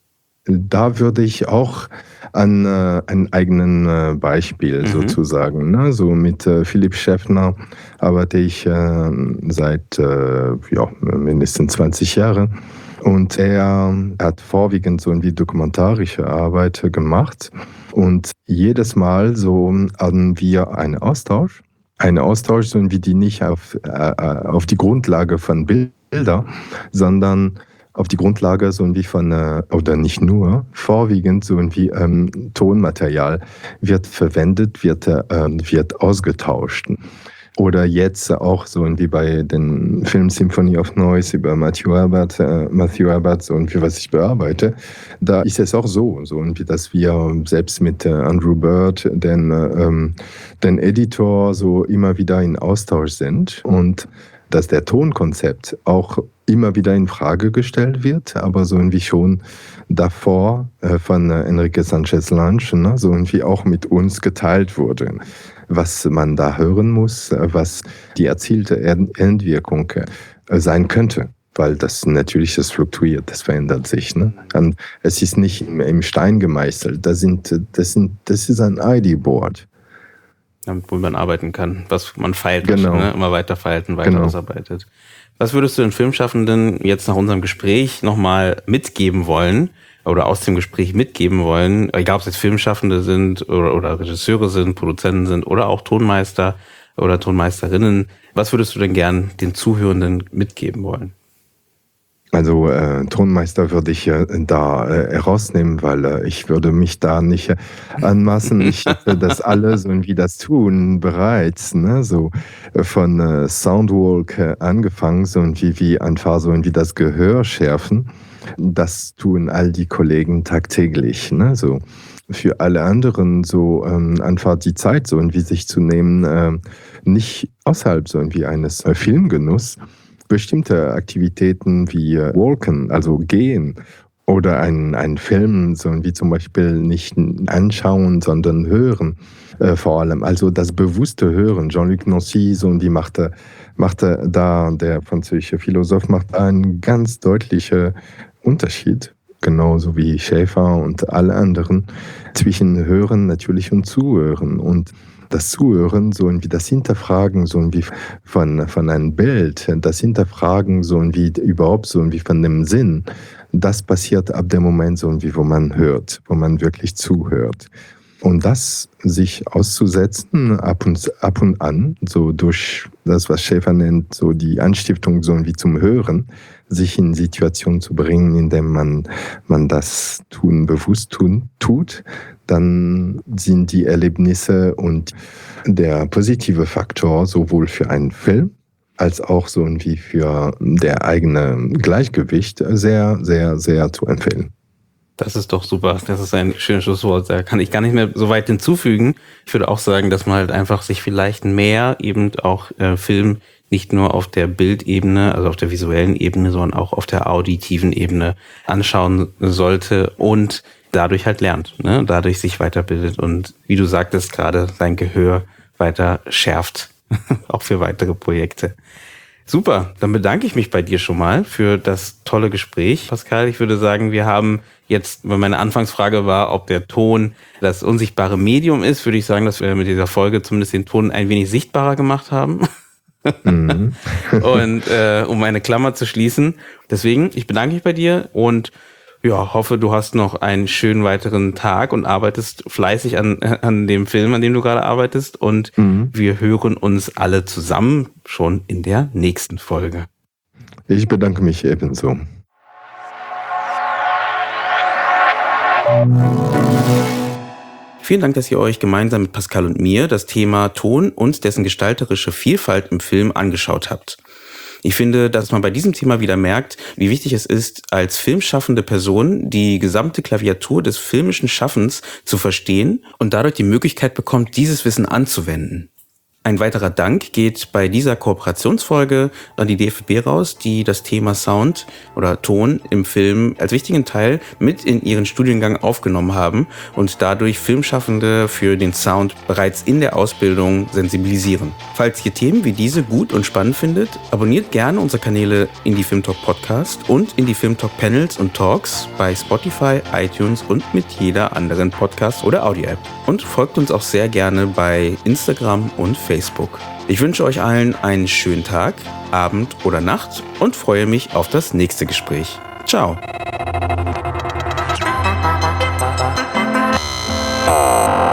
S2: Da würde ich auch an äh, ein eigenen äh, Beispiel mhm. sozusagen, ne? So mit äh, Philipp Schäffner arbeite ich äh, seit äh, ja, mindestens zwanzig Jahren, und er hat vorwiegend so irgendwie dokumentarische Arbeit gemacht, und jedes Mal so hatten wir einen Austausch, einen Austausch, so wie die nicht auf, äh, auf die Grundlage von Bildern, sondern auf die Grundlage so irgendwie von, oder nicht nur, vorwiegend so irgendwie ähm, Tonmaterial wird verwendet, wird, äh, wird ausgetauscht. Oder jetzt auch so irgendwie bei den Film Symphony of Noise über Matthew Herbert, äh, Matthew Herbert, so irgendwie, was ich bearbeite, da ist es auch so, so irgendwie, dass wir selbst mit äh, Andrew Bird, den, ähm, den Editor, so immer wieder in Austausch sind, und dass der Tonkonzept auch immer wieder in Frage gestellt wird, aber so irgendwie schon davor äh, von äh, Enrique Sanchez Lange, ne, so irgendwie auch mit uns geteilt wurde, was man da hören muss, was die erzielte Endwirkung äh, sein könnte. Weil das natürlich, das fluktuiert, das verändert sich. Ne? Und es ist nicht im, im Stein gemeißelt, das, sind, das, sind, das ist ein I D-Board.
S1: Damit man arbeiten kann, was man feilt,
S2: genau.
S1: ne? Immer weiter feilt und weiter genau. ausarbeitet. Was würdest du den Filmschaffenden jetzt nach unserem Gespräch nochmal mitgeben wollen oder aus dem Gespräch mitgeben wollen, egal ob es jetzt Filmschaffende sind oder, oder Regisseure sind, Produzenten sind oder auch Tonmeister oder Tonmeisterinnen, was würdest du denn gern den Zuhörenden mitgeben wollen?
S2: Also äh, Tonmeister würde ich äh, da äh, herausnehmen, weil äh, ich würde mich da nicht äh, anmaßen. Ich hätte das alle so wie das tun bereits, ne? So äh, von äh, Soundwalk äh, angefangen, so wie wie einfach so wie das Gehör schärfen. Das tun all die Kollegen tagtäglich, ne? So für alle anderen so ähm, einfach die Zeit so wie sich zu nehmen, äh, nicht außerhalb so wie eines äh, Filmgenuss. Bestimmte Aktivitäten wie Walken, also gehen, oder einen, einen Film, so wie zum Beispiel nicht anschauen, sondern hören, äh, vor allem. Also das bewusste Hören. Jean-Luc Nancy, so die machte, machte da, der französische Philosoph, macht einen ganz deutlichen Unterschied, genauso wie Schäfer und alle anderen, zwischen Hören natürlich und Zuhören. Und das Zuhören, so wie das Hinterfragen, so wie von, von einem Bild, das Hinterfragen, so wie überhaupt so wie von dem Sinn, das passiert ab dem Moment, so wie wo man hört, wo man wirklich zuhört. Und das sich auszusetzen, ab und, ab und an, so durch das, was Schäfer nennt, so die Anstiftung, so wie zum Hören, sich in Situationen zu bringen, in denen man, man das tun, bewusst tun, tut, dann sind die Erlebnisse und der positive Faktor sowohl für einen Film als auch so wie für der eigene Gleichgewicht sehr, sehr, sehr zu empfehlen.
S1: Das ist doch super. Das ist ein schönes Schlusswort. Da kann ich gar nicht mehr so weit hinzufügen. Ich würde auch sagen, dass man halt einfach sich vielleicht mehr eben auch äh, Film nicht nur auf der Bildebene, also auf der visuellen Ebene, sondern auch auf der auditiven Ebene anschauen sollte und dadurch halt lernt, ne? Dadurch sich weiterbildet und wie du sagtest gerade, sein Gehör weiter schärft, auch für weitere Projekte. Super, dann bedanke ich mich bei dir schon mal für das tolle Gespräch. Pascal, ich würde sagen, wir haben jetzt, weil meine Anfangsfrage war, ob der Ton das unsichtbare Medium ist, würde ich sagen, dass wir mit dieser Folge zumindest den Ton ein wenig sichtbarer gemacht haben. Mhm. Und äh, um eine Klammer zu schließen. Deswegen, ich bedanke mich bei dir und ja, hoffe, du hast noch einen schönen weiteren Tag und arbeitest fleißig an, an dem Film, an dem du gerade arbeitest. Und mhm. wir hören uns alle zusammen schon in der nächsten Folge.
S2: Ich bedanke mich ebenso.
S1: Vielen Dank, dass ihr euch gemeinsam mit Pascal und mir das Thema Ton und dessen gestalterische Vielfalt im Film angeschaut habt. Ich finde, dass man bei diesem Thema wieder merkt, wie wichtig es ist, als filmschaffende Person die gesamte Klaviatur des filmischen Schaffens zu verstehen und dadurch die Möglichkeit bekommt, dieses Wissen anzuwenden. Ein weiterer Dank geht bei dieser Kooperationsfolge an die D F F B raus, die das Thema Sound oder Ton im Film als wichtigen Teil mit in ihren Studiengang aufgenommen haben und dadurch Filmschaffende für den Sound bereits in der Ausbildung sensibilisieren. Falls ihr Themen wie diese gut und spannend findet, abonniert gerne unsere Kanäle Indie Film Talk Podcast und Indie Film Talk Panels und Talks bei Spotify, iTunes und mit jeder anderen Podcast- oder Audio-App. Und folgt uns auch sehr gerne bei Instagram und Facebook. Facebook. Ich wünsche euch allen einen schönen Tag, Abend oder Nacht und freue mich auf das nächste Gespräch. Ciao.
S3: Ah.